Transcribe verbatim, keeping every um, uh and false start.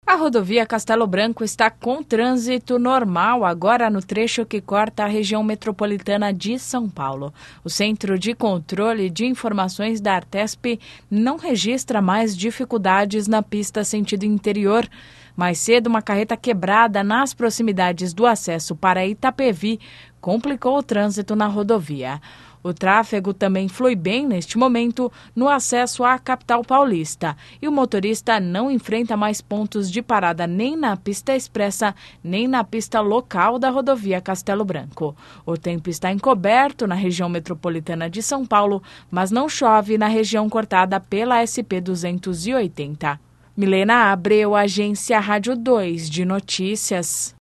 A rodovia Castelo Branco está com trânsito normal agora no trecho que corta a região metropolitana de São Paulo. O Centro de Controle de Informações da Artesp não registra mais dificuldades na pista sentido interior. Mais cedo, uma carreta quebrada nas proximidades do acesso para Itapevi complicou o trânsito na rodovia. O tráfego também flui bem neste momento no acesso à capital paulista e o motorista não enfrenta mais pontos de parada nem na pista expressa nem na pista local da rodovia Castelo Branco. O tempo está encoberto na região metropolitana de São Paulo, mas não chove na região cortada pela S P duzentos e oitenta. Milena Abreu, Agência Rádio dois de Notícias.